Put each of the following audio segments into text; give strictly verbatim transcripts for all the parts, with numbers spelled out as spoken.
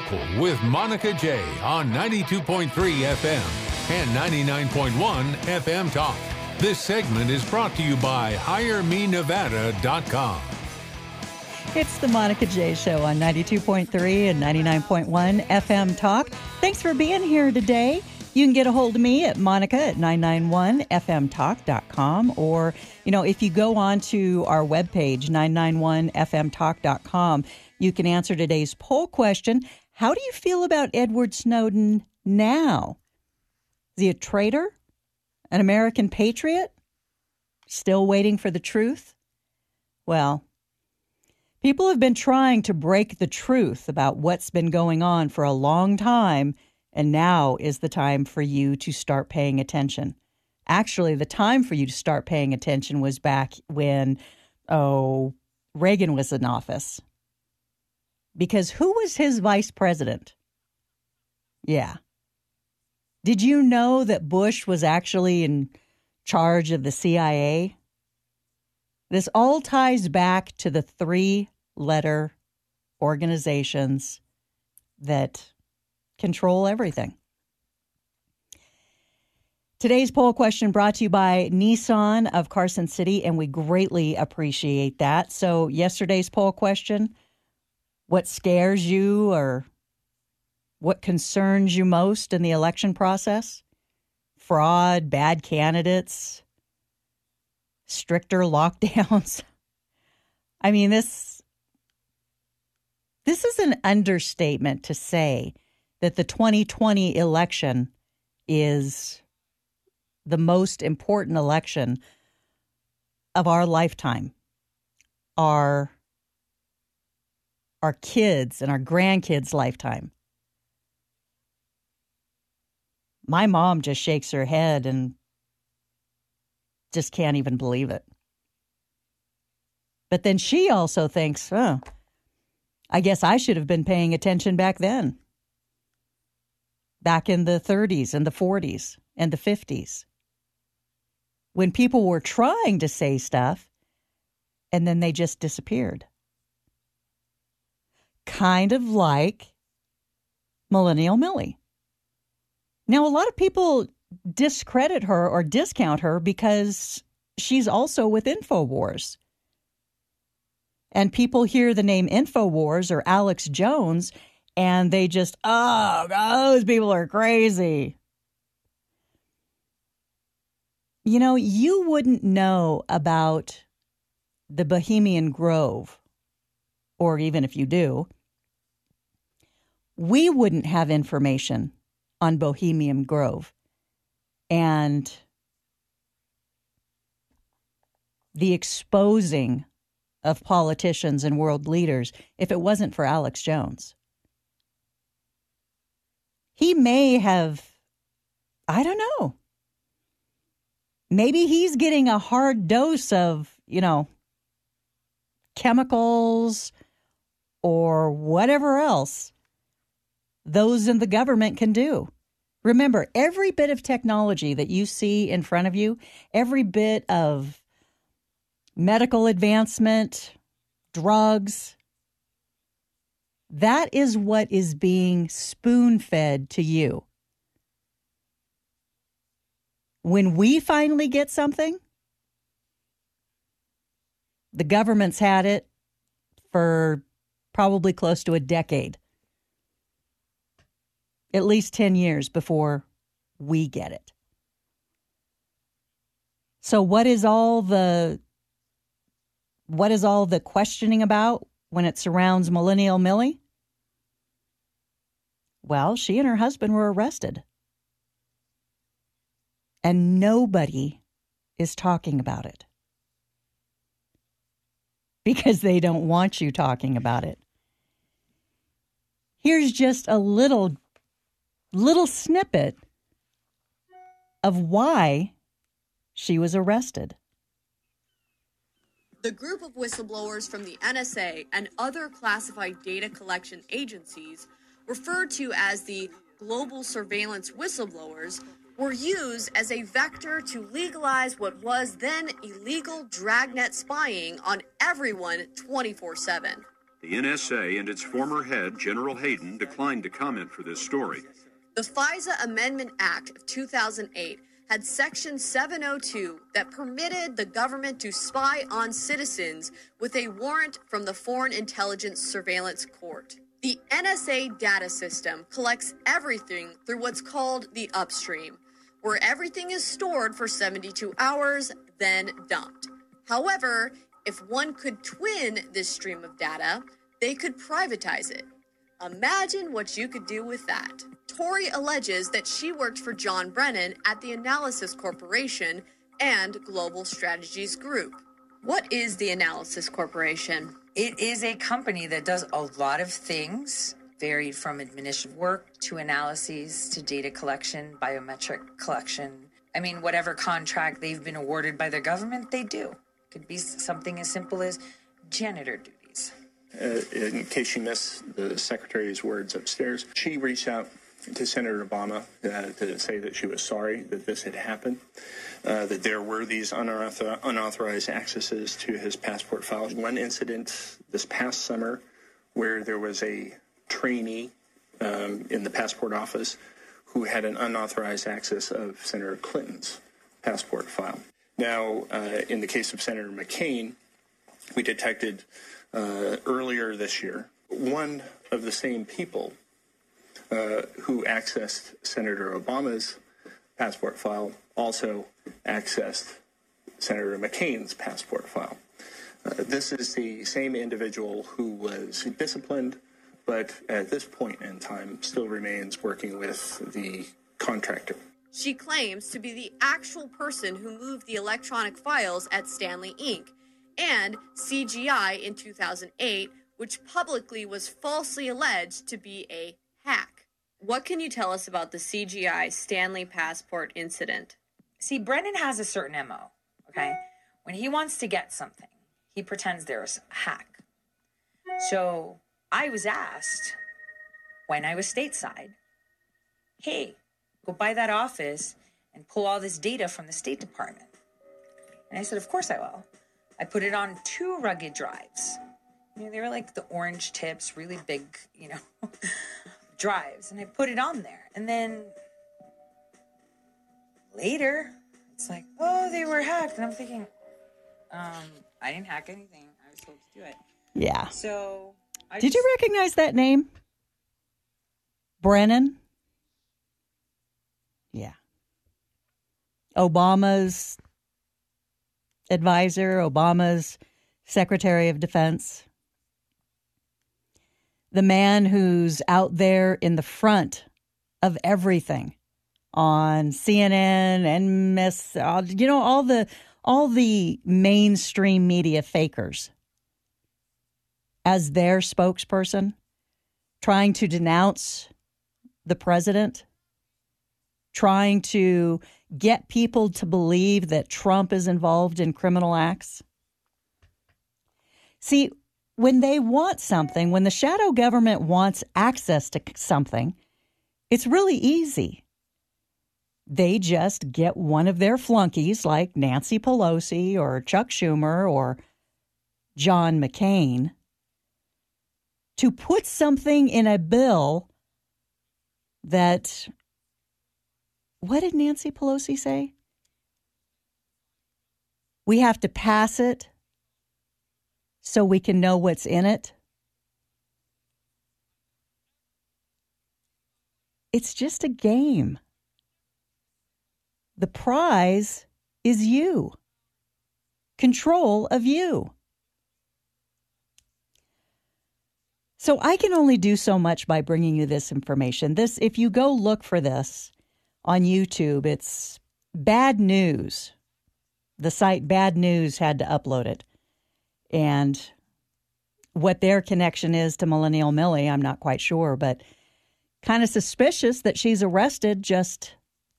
Local with Monica J on ninety-two point three F M and ninety-nine point one F M Talk. This segment is brought to you by hire me nevada dot com. It's the Monica J Show on ninety-two point three and ninety-nine point one F M Talk. Thanks for being here today. You can get a hold of me at Monica at nine nine one F M talk dot com, or, you know, if you go on to our webpage, nine nine one F M talk dot com, you can answer today's poll question. How do you feel about Edward Snowden now? Is he a traitor? An American patriot? Still waiting for the truth? Well, people have been trying to break the truth about what's been going on for a long time, and now is the time for you to start paying attention. Actually, the time for you to start paying attention was back when, oh, Reagan was in office. Because who was his vice president? Yeah. Did you know that Bush was actually in charge of the C I A? This all ties back to the three-letter organizations that control everything. Today's poll question brought to you by Nissan of Carson City, and we greatly appreciate that. So yesterday's poll question, what scares you or what concerns you most in the election process? Fraud, bad candidates, stricter lockdowns. I mean, this, this is an understatement to say that the twenty twenty election is the most important election of our lifetime. Our, our kids' and our grandkids' lifetime. My mom just shakes her head and just can't even believe it. But then she also thinks, oh, I guess I should have been paying attention back then. Back in the thirties and the forties and the fifties. When people were trying to say stuff and then they just disappeared. Kind of like Millennial Millie. Now, a lot of people discredit her or discount her because she's also with InfoWars. And people hear the name InfoWars or Alex Jones, and they just, oh, those people are crazy. You know, you wouldn't know about the Bohemian Grove, or even if you do, we wouldn't have information on Bohemian Grove and the exposing of politicians and world leaders if it wasn't for Alex Jones. He may have, I don't know, maybe he's getting a hard dose of, you know, chemicals or whatever else those in the government can do. Remember, every bit of technology that you see in front of you, every bit of medical advancement, drugs, that is what is being spoon-fed to you. When we finally get something, the government's had it for probably close to a decade. At least ten years before we get it. So what is all the what is all the questioning about when it surrounds Millennial Millie? Well, she and her husband were arrested. And nobody is talking about it. Because they don't want you talking about it. Here's just a little little snippet of why she was arrested. The group of whistleblowers from the N S A and other classified data collection agencies, referred to as the Global Surveillance Whistleblowers, were used as a vector to legalize what was then illegal dragnet spying on everyone twenty-four seven. The N S A and its former head, General Hayden, declined to comment for this story. The FISA Amendment Act of two thousand eight had Section seven oh two that permitted the government to spy on citizens with a warrant from the Foreign Intelligence Surveillance Court. The N S A data system collects everything through what's called the upstream, where everything is stored for seventy-two hours, then dumped. However, if one could twin this stream of data, they could privatize it. Imagine what you could do with that. Tori alleges that she worked for John Brennan at the Analysis Corporation and Global Strategies Group. What is the Analysis Corporation? It is a company that does a lot of things, varied from administrative work to analyses to data collection, biometric collection. I mean, whatever contract they've been awarded by the government, they do. Could be something as simple as janitor duties. Uh, in case you missed the secretary's words upstairs, she reached out to Senator Obama uh, to say that she was sorry that this had happened, uh, that there were these unauthor- unauthorized accesses to his passport files. One incident this past summer where there was a trainee um, in the passport office who had an unauthorized access of Senator Clinton's passport file. Now, uh, in the case of Senator McCain, we detected uh, earlier this year one of the same people uh, who accessed Senator Obama's passport file also accessed Senator McCain's passport file. Uh, this is the same individual who was disciplined, but at this point in time still remains working with the contractor. She claims to be the actual person who moved the electronic files at Stanley Incorporated and C G I in two thousand eight, which publicly was falsely alleged to be a hack. What can you tell us about the C G I Stanley passport incident? See, Brennan has a certain M O, okay? When he wants to get something, he pretends there's a hack. So I was asked when I was stateside, hey, go by that office and pull all this data from the State Department. And I said, of course I will. I put it on two rugged drives. You know, they were like the orange tips, really big, you know, drives. And I put it on there. And then later, it's like, oh, they were hacked. And I'm thinking, um, I didn't hack anything. I was told to do it. Yeah. So I Did just, you recognize that name? Brennan? Yeah. Obama's advisor, Obama's Secretary of Defense. The man who's out there in the front of everything on C N N and Miss, you know, all the all the mainstream media fakers as their spokesperson, trying to denounce the president, trying to get people to believe that Trump is involved in criminal acts. See, when they want something, when the shadow government wants access to something, it's really easy. They just get one of their flunkies like Nancy Pelosi or Chuck Schumer or John McCain to put something in a bill that, what did Nancy Pelosi say? We have to pass it so we can know what's in it. It's just a game. The prize is you. Control of you. So I can only do so much by bringing you this information. This, if you go look for this on YouTube, it's Bad News. The site Bad News had to upload it. And what their connection is to Millennial Millie, I'm not quite sure, but kind of suspicious that she's arrested just,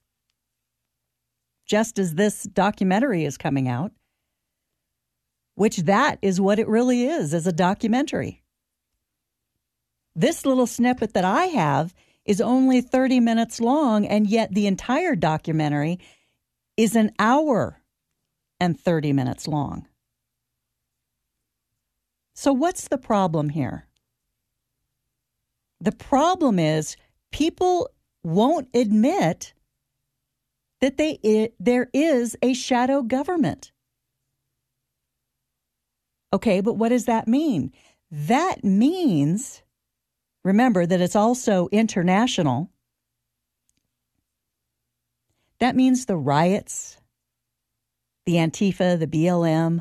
just as this documentary is coming out, which that is what it really is, is a documentary. This little snippet that I have is only thirty minutes long, and yet the entire documentary is an hour and thirty minutes long. So what's the problem here? The problem is people won't admit that they it, there is a shadow government. Okay, but what does that mean? That means, remember that it's also international. That means the riots, the Antifa, the B L M,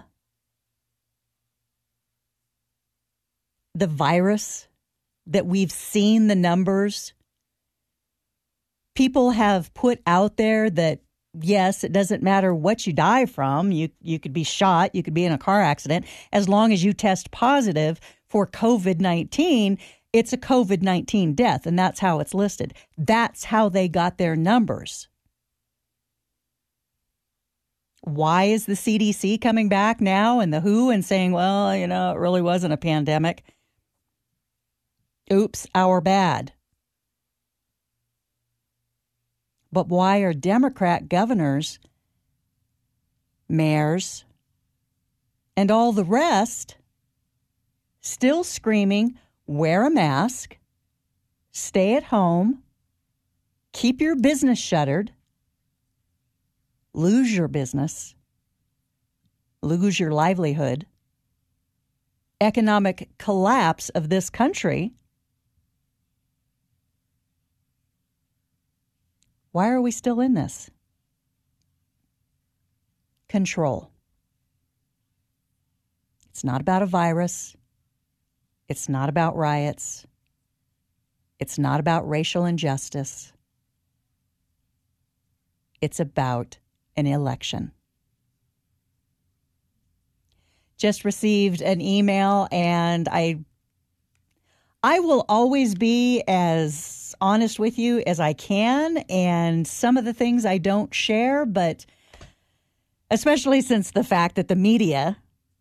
the virus that we've seen the numbers. People have put out there that, yes, it doesn't matter what you die from. You you could be shot, you could be in a car accident. As long as you test positive for COVID nineteen, it's a COVID nineteen death, and that's how it's listed. That's how they got their numbers. Why is the C D C coming back now and the W H O and saying, well, you know, it really wasn't a pandemic? Oops, our bad. But why are Democrat governors, mayors, and all the rest still screaming, wear a mask, stay at home, keep your business shuttered, lose your business, lose your livelihood, economic collapse of this country? Why are we still in this? Control. It's not about a virus. It's not about riots. It's not about racial injustice. It's about an election. Just received an email, and I I will always be as honest with you as I can, and some of the things I don't share, but especially since the fact that the media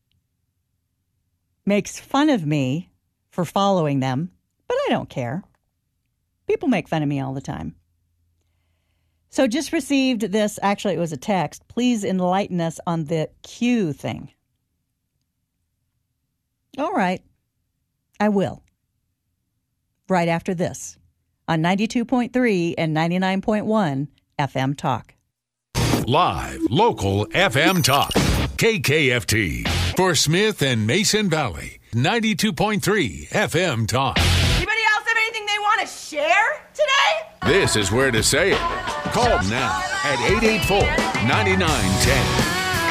makes fun of me for following them, but I don't care. People make fun of me all the time. So just received this, actually it was a text. Please enlighten us on the Q thing. All right, I will. Right after this on ninety-two point three and ninety-nine point one F M Talk. Live, local F M Talk. K K F T. For Smith and Mason Valley. ninety-two point three F M Talk. Anybody else have anything they want to share today? This is where to say it. Call now at eight eight four, nine nine one zero.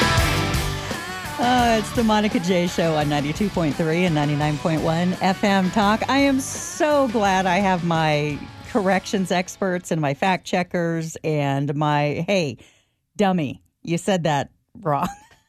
Uh, it's the Monica J Show on ninety-two point three and ninety-nine point one F M Talk. I am so glad I have my corrections experts and my fact checkers and my, hey, dummy, you said that wrong.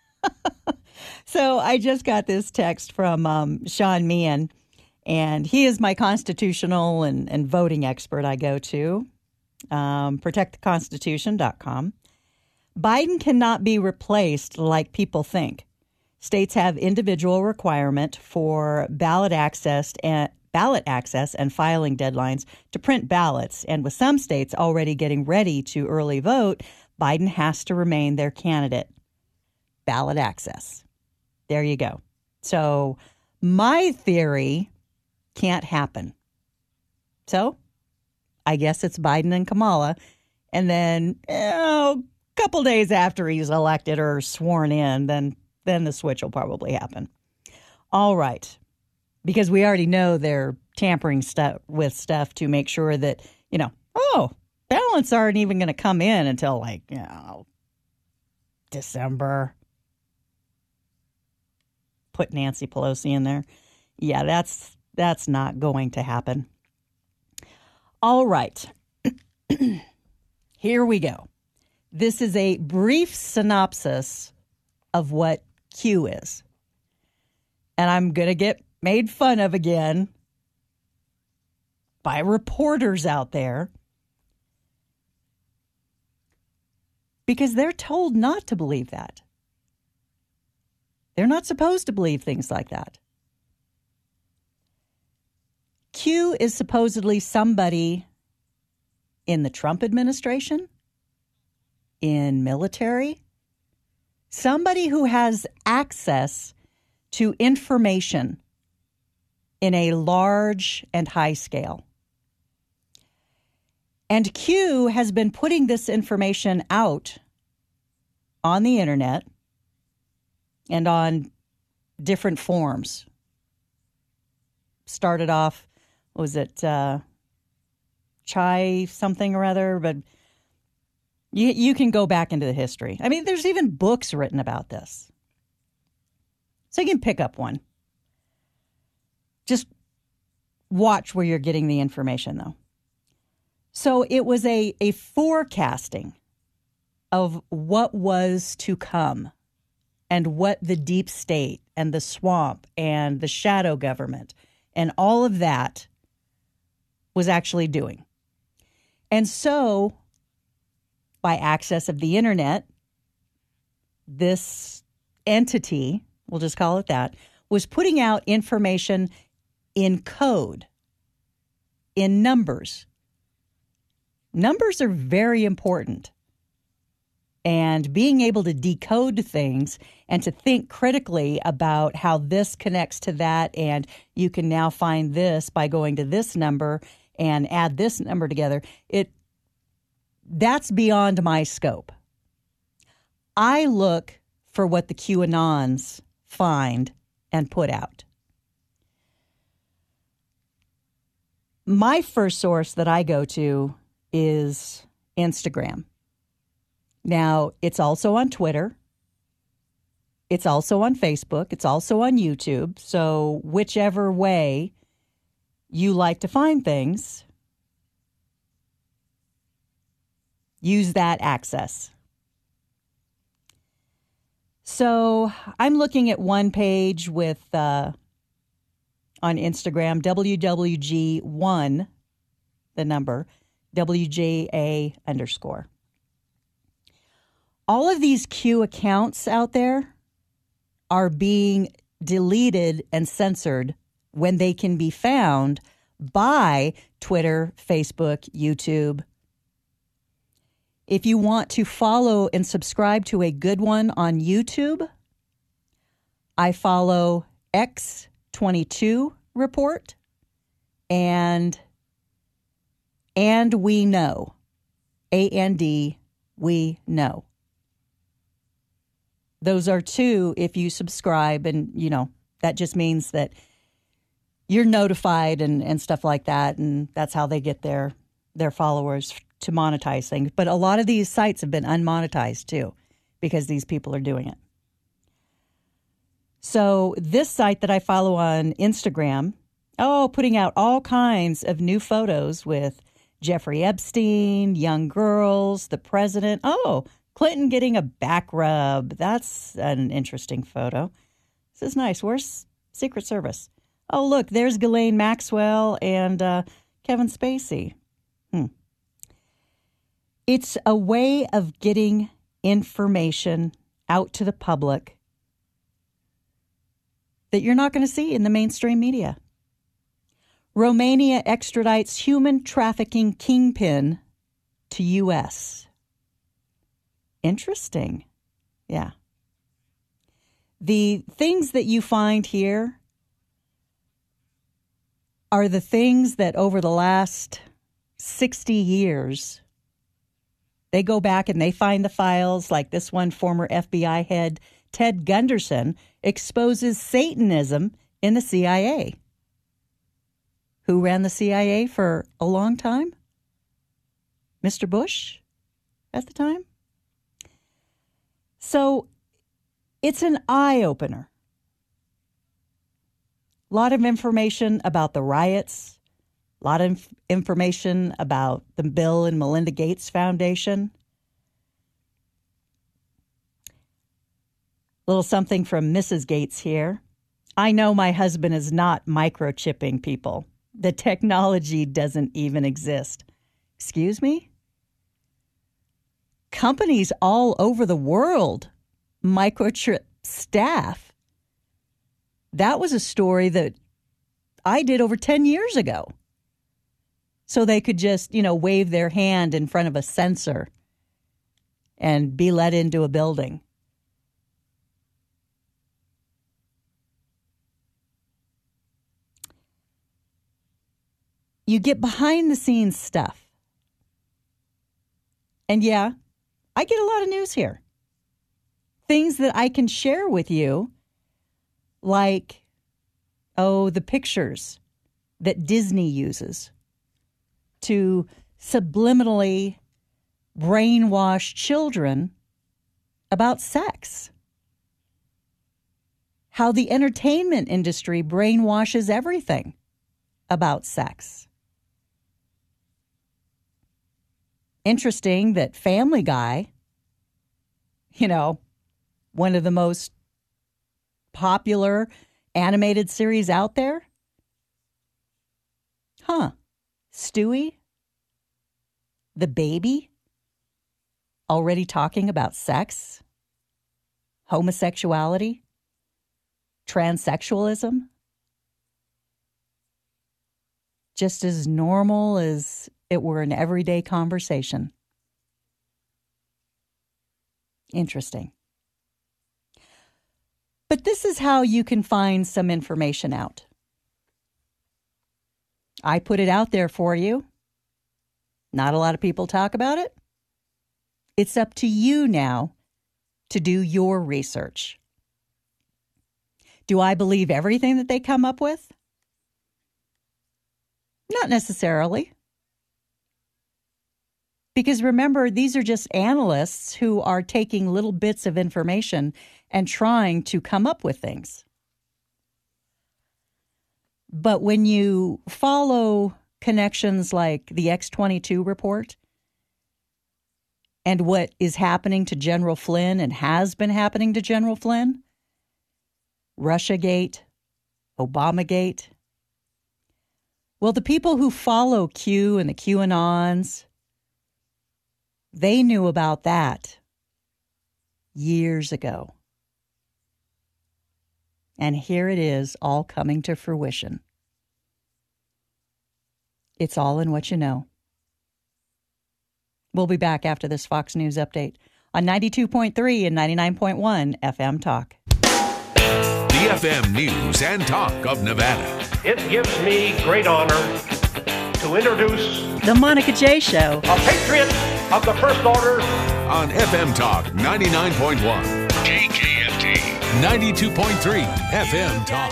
So I just got this text from um, Sean Meehan, and he is my constitutional and, and voting expert I go to, um, protect the constitution dot com. Biden cannot be replaced like people think. States have individual requirement for ballot access and ballot access and filing deadlines to print ballots. And with some states already getting ready to early vote, Biden has to remain their candidate. Ballot access. There you go. So my theory can't happen. So I guess it's Biden and Kamala. And then, you know, a couple days after he's elected or sworn in, then then the switch will probably happen. All right. Because we already know they're tampering stuff with stuff to make sure that, you know, oh, ballots aren't even going to come in until like, you know, December. Put Nancy Pelosi in there. Yeah, that's that's not going to happen. All right. Here we go. This is a brief synopsis of what Q is. And I'm going to get made fun of again by reporters out there because they're told not to believe that. They're not supposed to believe things like that. Q is supposedly somebody in the Trump administration, in military, somebody who has access to information in a large and high scale. And Q has been putting this information out on the internet and on different forms. Started off, what was it, uh, Chai something or other, but you, you can go back into the history. I mean, there's even books written about this. So you can pick up one. Just watch where you're getting the information, though. So it was a, a forecasting of what was to come and what the deep state and the swamp and the shadow government and all of that was actually doing. And so, by access of the internet, this entity, we'll just call it that, was putting out information in code, in numbers. Numbers are very important. And being able to decode things and to think critically about how this connects to that, and you can now find this by going to this number and add this number together, it that's beyond my scope. I look for what the QAnons find and put out. My first source that I go to is Instagram. Now, it's also on Twitter. It's also on Facebook. It's also on YouTube. So whichever way you like to find things, use that access. So I'm looking at one page with, uh, on Instagram, W W G one, the number, W J A underscore. All of these Q accounts out there are being deleted and censored when they can be found by Twitter, Facebook, YouTube. If you want to follow and subscribe to a good one on YouTube, I follow X twenty-two Report and And We Know, A N D, We Know. Those are two, if you subscribe, and, you know, that just means that you're notified and, and stuff like that, and that's how they get their, their followers to monetize things. But a lot of these sites have been unmonetized, too, because these people are doing it. So this site that I follow on Instagram, oh, putting out all kinds of new photos with Jeffrey Epstein, young girls, the president. Oh, Clinton getting a back rub. That's an interesting photo. This is nice. Where's Secret Service? Oh, look, there's Ghislaine Maxwell and uh, Kevin Spacey. Hmm. It's a way of getting information out to the public that you're not going to see in the mainstream media. Romania extradites human trafficking kingpin to U S Interesting. Yeah. The things that you find here are the things that over the last sixty years, they go back and they find the files, like this one, former F B I head Ted Gunderson exposes Satanism in the C I A. Who ran the C I A for a long time? Mister Bush at the time? So it's an eye-opener. A lot of information about the riots, a lot of information about the Bill and Melinda Gates Foundation. A little something from Missus Gates here. I know my husband is not microchipping people. The technology doesn't even exist. Excuse me? Companies all over the world microchip staff. That was a story that I did over ten years ago. So they could just, you know, wave their hand in front of a sensor and be let into a building. you get behind the scenes stuff. And yeah, I get a lot of news here. Things that I can share with you, like, oh, the pictures that Disney uses to subliminally brainwash children about sex. How the entertainment industry brainwashes everything about sex. Interesting that Family Guy, you know, one of the most popular animated series out there. Huh. Stewie, the baby, already talking about sex, homosexuality, transsexualism. Just as normal as it were an everyday conversation. Interesting. But this is how you can find some information out. I put it out there for you. Not a lot of people talk about it. It's up to you now to do your research. Do I believe everything that they come up with? Not necessarily. Because remember, these are just analysts who are taking little bits of information and trying to come up with things. But when you follow connections like the X twenty-two report and what is happening to General Flynn and has been happening to General Flynn, Russiagate, Obamagate, well, the people who follow Q and the QAnons, they knew about that years ago. And here it is, all coming to fruition. It's all in what you know. We'll be back after this Fox News update on ninety-two point three and ninety-nine point one F M Talk. The F M News and Talk of Nevada. It gives me great honor to introduce The Monica J. Show, a patriot of the First Order, on F M Talk ninety-nine point one, K K F T, ninety-two point three F M Talk.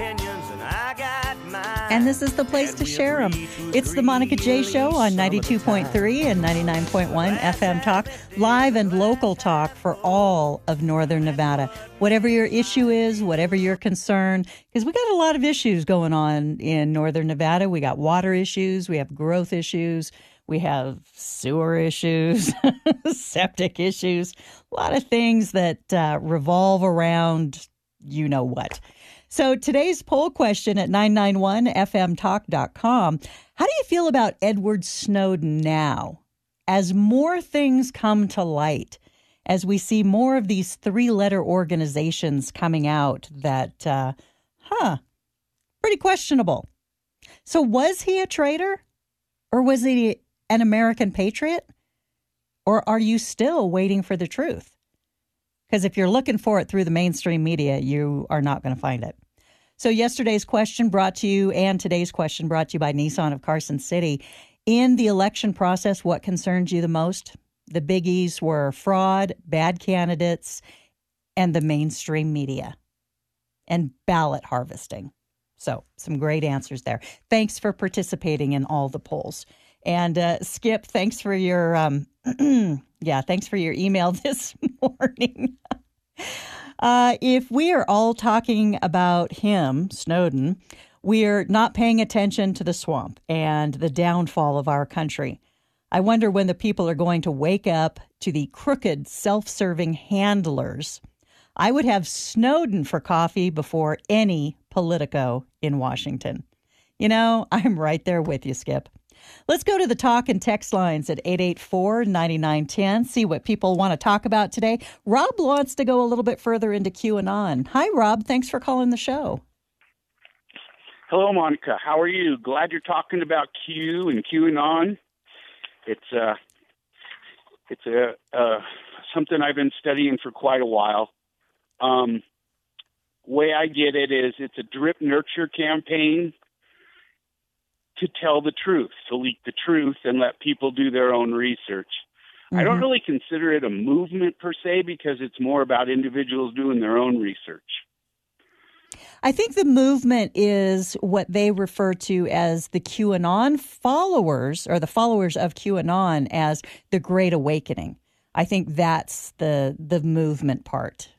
and this is the place to share them. It's The Monica J. Show on ninety-two point three and ninety-nine point one F M Talk, live and local talk for all of Northern Nevada. Whatever your issue is, whatever your concern, because we got a lot of issues going on in Northern Nevada. We got water issues, we have growth issues, we have sewer issues, septic issues, a lot of things that uh, revolve around you know what. So today's poll question at nine nine one F M talk dot com, how do you feel about Edward Snowden now? As more things come to light, as we see more of these three-letter organizations coming out that, uh, huh, pretty questionable. So was he a traitor? Or was he an American patriot? Or are you still waiting for the truth? Because if you're looking for it through the mainstream media, you are not going to find it. So yesterday's question brought to you, and today's question brought to you by Nissan of Carson City. In the election process, what concerns you the most? The biggies were fraud, bad candidates, and the mainstream media, and ballot harvesting. So some great answers there. Thanks for participating in all the polls. And uh, Skip, thanks for your um, yeah, thanks for your email this morning. uh, if we are all talking about him, Snowden, we're not paying attention to the swamp and the downfall of our country. I wonder when the people are going to wake up to the crooked, self-serving handlers. I would have Snowden for coffee before any Politico in Washington. You know, I'm right there with you, Skip. Let's go to the talk and text lines at eight eight four, nine nine one zero, see what people want to talk about today. Rob wants to go a little bit further into QAnon. Hi, Rob. Thanks for calling the show. Hello, Monica. How are you? Glad you're talking about Q and QAnon. It's uh, it's a uh, something I've been studying for quite a while. Um, way I get it is it's a drip nurture campaign to tell the truth, to leak the truth and let people do their own research. Mm-hmm. I don't really consider it a movement per se because it's more about individuals doing their own research. I think the movement is what they refer to as the QAnon followers, or the followers of QAnon, as the Great Awakening. I think that's the the movement part.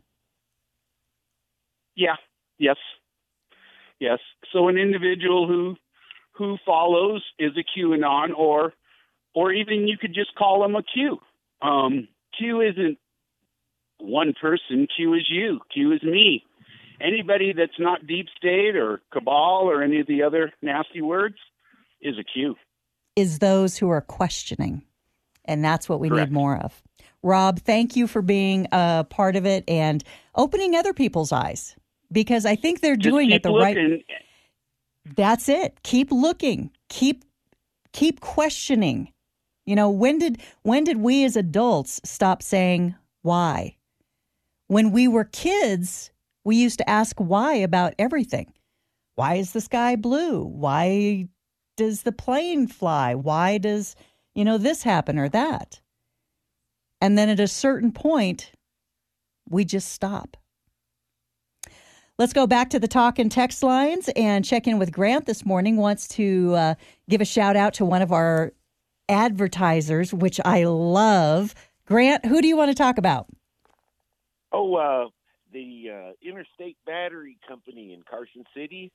Yeah. Yes. Yes. So an individual who who follows is a QAnon, or or even you could just call them a Q. Um, Q isn't one person. Q is you. Q is me. Anybody that's not deep state or cabal or any of the other nasty words is a Q. Is those who are questioning. And that's what we Correct. need more of. Rob, thank you for being a part of it and opening other people's eyes, because I think they're Just doing keep it the looking. right. That's it. Keep looking. Keep keep questioning. You know, when did when did we as adults stop saying why? When we were kids, we used to ask why about everything. Why is the sky blue? Why does the plane fly? Why does, you know, this happen or that? And then at a certain point, we just stop. Let's go back to the talk and text lines and check in with Grant this morning. Wants to uh, give a shout out to one of our advertisers, which I love. Grant, who do you want to talk about? Oh, uh, the uh, Interstate Battery Company in Carson City.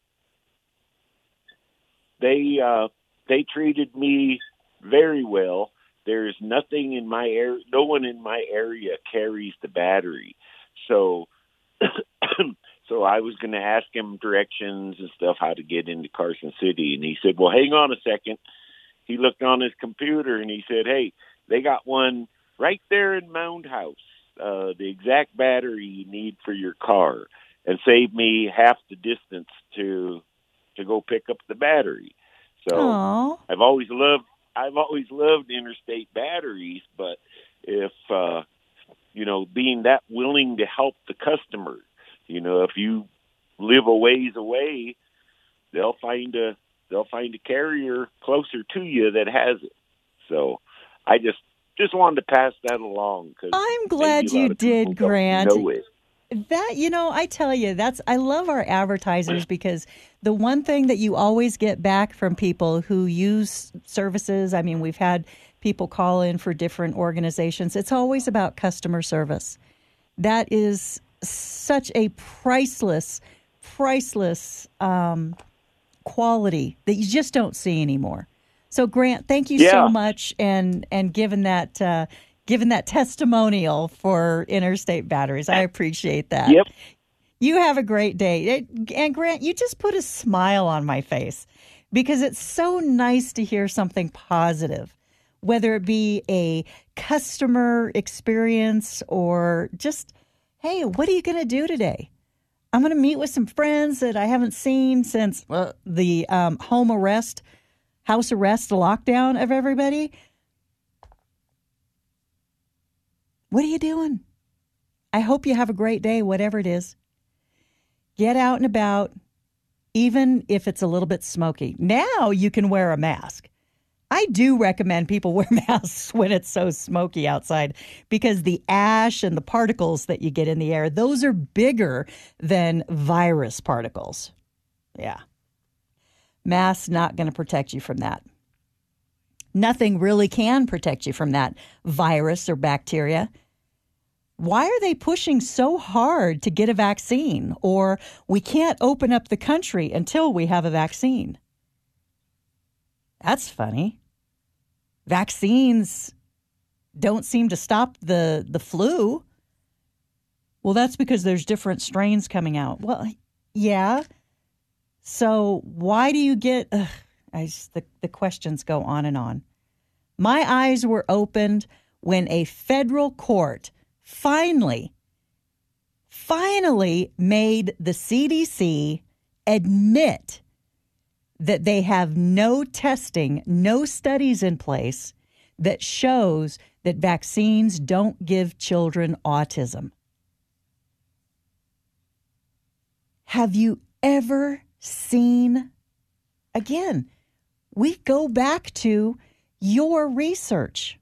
They uh, they treated me very well. There's nothing in my area, no one in my area carries the battery. So so I was going to ask him directions and stuff, how to get into Carson City. And he said, well, hang on a second. He looked on his computer and he said, hey, they got one right there in Mound House, uh, the exact battery you need for your car, and saved me half the distance to to go pick up the battery. So Aww. I've always loved I've always loved Interstate Batteries, but if uh, you know, being that willing to help the customer, you know, if you live a ways away, they'll find a they'll find a carrier closer to you that has it. So I just just wanted to pass that along. Cause I'm glad you did, Grant. Know it. That, you know, I tell you, that's I love our advertisers, because the one thing that you always get back from people who use services, I mean, we've had people call in for different organizations. It's always about customer service. That is such a priceless, priceless um, quality that you just don't see anymore. So, Grant, thank you yeah. so much, and and given that uh, given that testimonial for Interstate Batteries, I appreciate that. Yep. You have a great day, and Grant, you just put a smile on my face, because it's so nice to hear something positive, whether it be a customer experience or just, hey, what are you going to do today? I'm going to meet with some friends that I haven't seen since uh, the um, home arrest, house arrest, lockdown of everybody. What are you doing? I hope you have a great day, whatever it is. Get out and about, even if it's a little bit smoky. Now you can wear a mask. I do recommend people wear masks when it's so smoky outside, because the ash and the particles that you get in the air, those are bigger than virus particles. Yeah. Masks not going to protect you from that. Nothing really can protect you from that virus or bacteria. Why are they pushing so hard to get a vaccine? Or we can't open up the country until we have a vaccine. That's funny. Vaccines don't seem to stop the, the flu. Well, that's because there's different strains coming out. Well, yeah. So why do you get... Ugh, I just, the, the questions go on and on. My eyes were opened when a federal court finally, finally made the C D C admit that they have no testing, no studies in place that shows that vaccines don't give children autism. Have you ever seen, again, we go back to your research.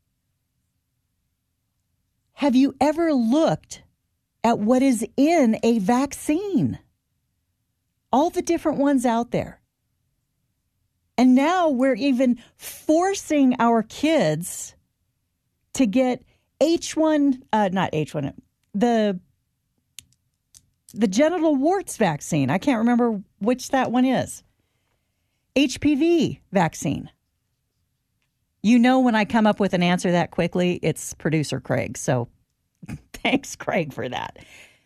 Have you ever looked at what is in a vaccine? All the different ones out there. And now we're even forcing our kids to get H one, uh, not H one, the the genital warts vaccine. I can't remember which that one is. H P V vaccine. You know, when I come up with an answer that quickly, it's producer Craig. So thanks, Craig, for that.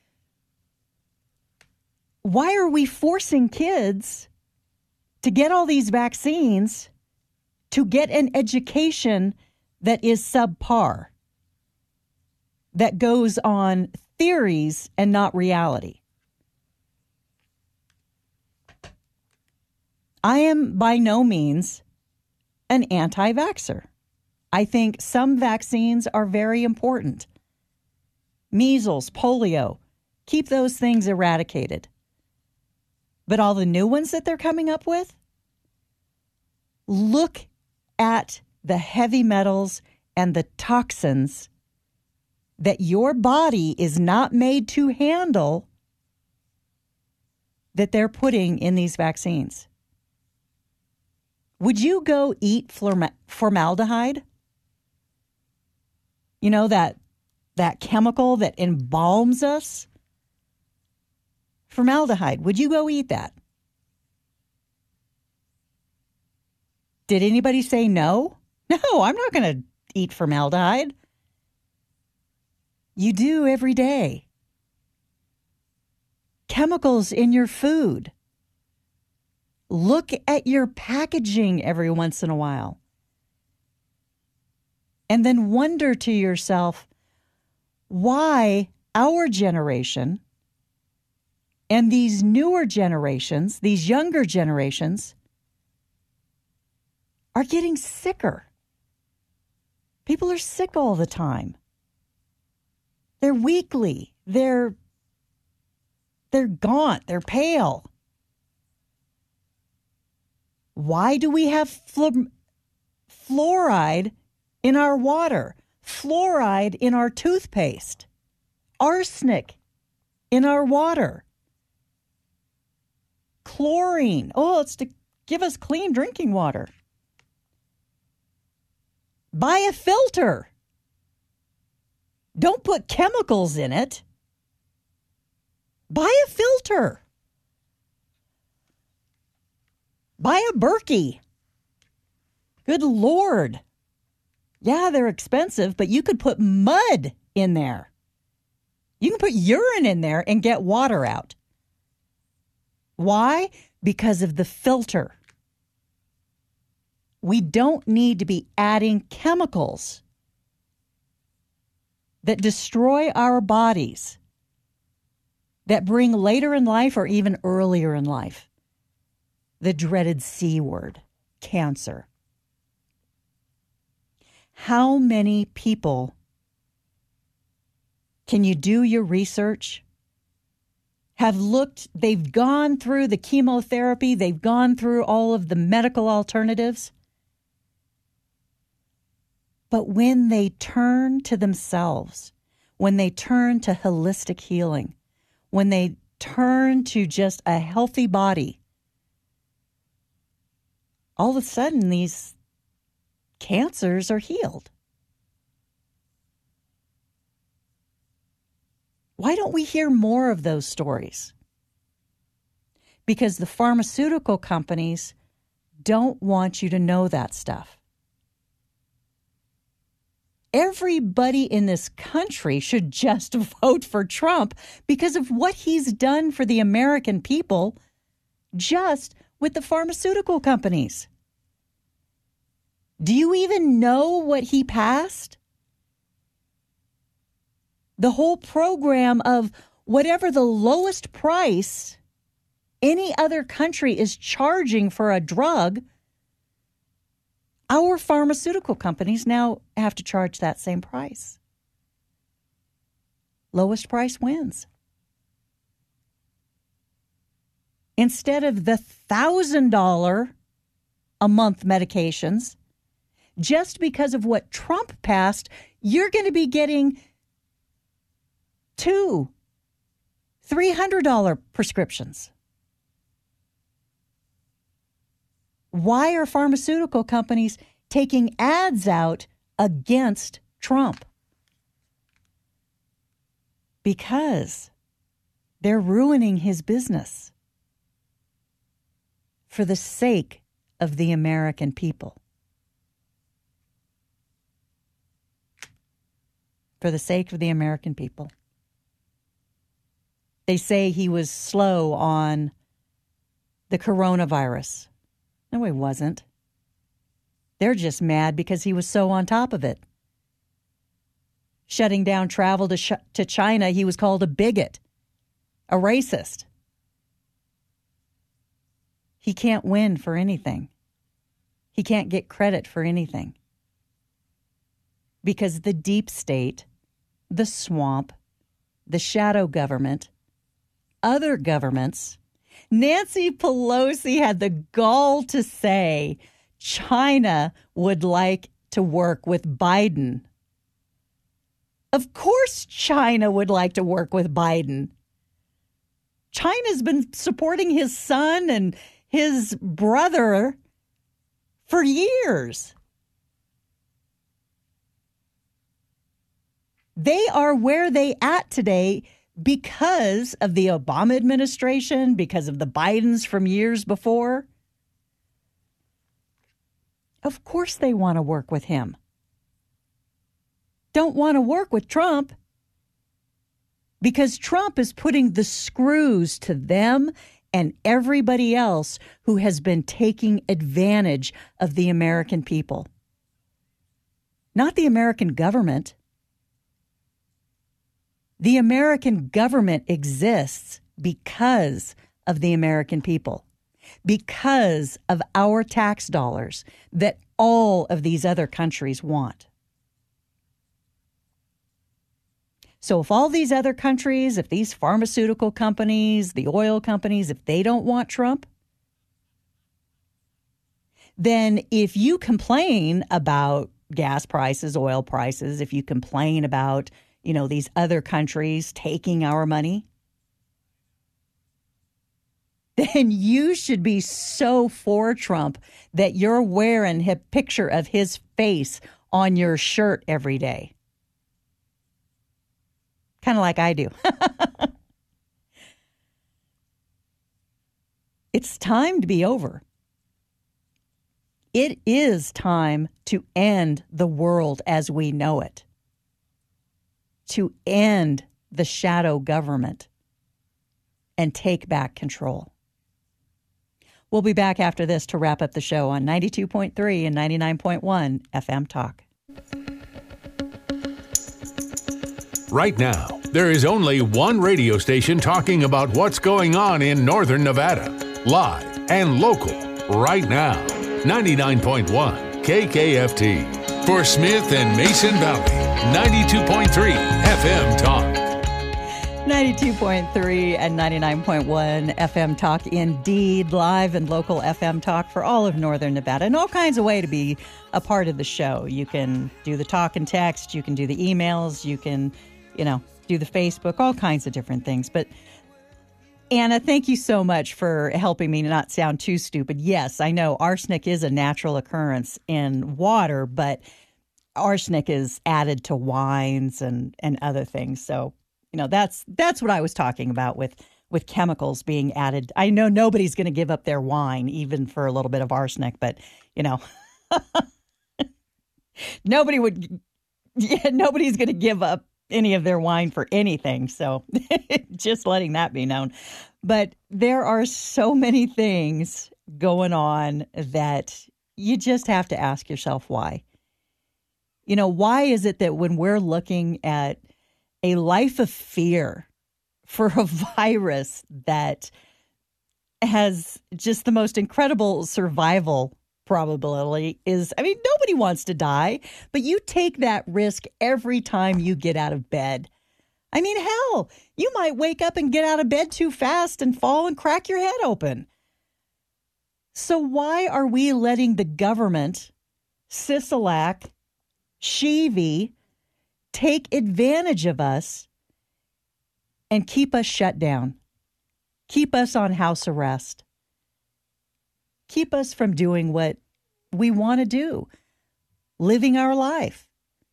Why are we forcing kids to get all these vaccines to get an education that is subpar, that goes on theories and not reality? I am by no means an anti-vaxxer. I think some vaccines are very important. Measles, polio, keep those things eradicated. But all the new ones that they're coming up with, look at the heavy metals and the toxins that your body is not made to handle that they're putting in these vaccines. Would you go eat formaldehyde? You know, that that chemical that embalms us? Formaldehyde. Would you go eat that? Did anybody say no? No, I'm not going to eat formaldehyde. You do every day. Chemicals in your food. Look at your packaging every once in a while. And then wonder to yourself why our generation and these newer generations, these younger generations, are getting sicker. People are sick all the time. They're weakly. They're, they're gaunt. They're pale. Why do we have flu- fluoride in our water? Fluoride in our toothpaste? Arsenic in our water? Chlorine. Oh, it's to give us clean drinking water. Buy a filter. Don't put chemicals in it. Buy a filter. Buy a Berkey. Good Lord. Yeah, they're expensive, but you could put mud in there. You can put urine in there and get water out. Why? Because of the filter. We don't need to be adding chemicals that destroy our bodies, that bring later in life or even earlier in life the dreaded C word, cancer. How many people can you do your research? Have looked, they've gone through the chemotherapy, they've gone through all of the medical alternatives. But when they turn to themselves, when they turn to holistic healing, when they turn to just a healthy body, all of a sudden these cancers are healed. Why don't we hear more of those stories? Because the pharmaceutical companies don't want you to know that stuff. Everybody in this country should just vote for Trump because of what he's done for the American people just with the pharmaceutical companies. Do you even know what he passed? The whole program of whatever the lowest price any other country is charging for a drug, our pharmaceutical companies now have to charge that same price. Lowest price wins. Instead of the one thousand dollars a month medications. Just because of what Trump passed, you're going to be getting two, three hundred dollar prescriptions. Why are pharmaceutical companies taking ads out against Trump? Because they're ruining his business for the sake of the American people. For the sake of the American people. They say he was slow on the coronavirus. No, he wasn't. They're just mad because he was so on top of it. Shutting down travel to sh- to China, he was called a bigot, a racist. He can't win for anything. He can't get credit for anything. Because the deep state, the swamp, the shadow government, other governments, Nancy Pelosi had the gall to say China would like to work with Biden. Of course China would like to work with Biden. China's been supporting his son and his brother for years. They are where they at today because of the Obama administration, because of the Bidens from years before. Of course they want to work with him. Don't want to work with Trump because Trump is putting the screws to them and everybody else who has been taking advantage of the American people. Not the American government. The American government exists because of the American people, because of our tax dollars that all of these other countries want. So if all these other countries, if these pharmaceutical companies, the oil companies, if they don't want Trump, then if you complain about gas prices, oil prices, if you complain about, you know, these other countries taking our money, then you should be so for Trump that you're wearing a picture of his face on your shirt every day. Kind of like I do. It's time to be over. It is time to end the world as we know it. To end the shadow government and take back control. We'll be back after this to wrap up the show on ninety-two point three and ninety-nine point one F M Talk. Right now, there is only one radio station talking about what's going on in Northern Nevada. Live and local, right now. ninety-nine point one K K F T. For Smith and Mason Valley, ninety-two point three F M Talk. ninety-two point three and ninety-nine point one F M Talk, indeed. Live and local F M Talk for all of Northern Nevada, and all kinds of way to be a part of the show. You can do the talk and text, you can do the emails, you can, you know, do the Facebook, all kinds of different things. But Anna, thank you so much for helping me not sound too stupid. Yes, I know arsenic is a natural occurrence in water, but arsenic is added to wines and, and other things. So, you know, that's that's what I was talking about with, with chemicals being added. I know nobody's going to give up their wine, even for a little bit of arsenic, but, you know, nobody would, yeah, nobody's going to give up any of their wine for anything. So just letting that be known. But there are so many things going on that you just have to ask yourself why. You know, why is it that when we're looking at a life of fear for a virus that has just the most incredible survival probability is, I mean, nobody wants to die, but you take that risk every time you get out of bed. I mean, hell, you might wake up and get out of bed too fast and fall and crack your head open. So why are we letting the government, Sisolak, Sheevy, take advantage of us and keep us shut down, keep us on house arrest, keep us from doing what we want to do, living our life?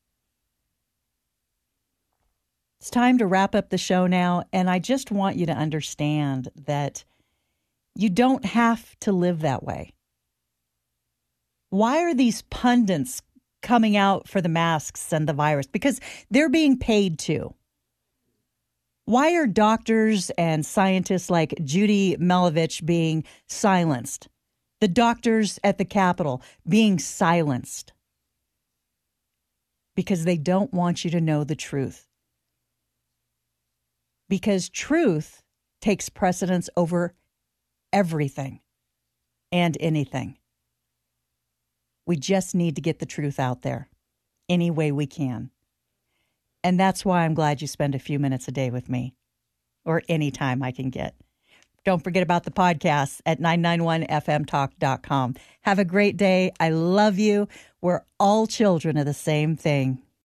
It's time to wrap up the show now, and I just want you to understand that you don't have to live that way. Why are these pundits coming out for the masks and the virus? Because they're being paid to. Why are doctors and scientists like Judy Melovich being silenced? The doctors at the Capitol being silenced? Because they don't want you to know the truth. Because truth takes precedence over everything and anything. We just need to get the truth out there any way we can. And that's why I'm glad you spend a few minutes a day with me, or any time I can get. Don't forget about the podcasts at nine nine one f m talk dot com. Have a great day. I love you. We're all children of the same thing.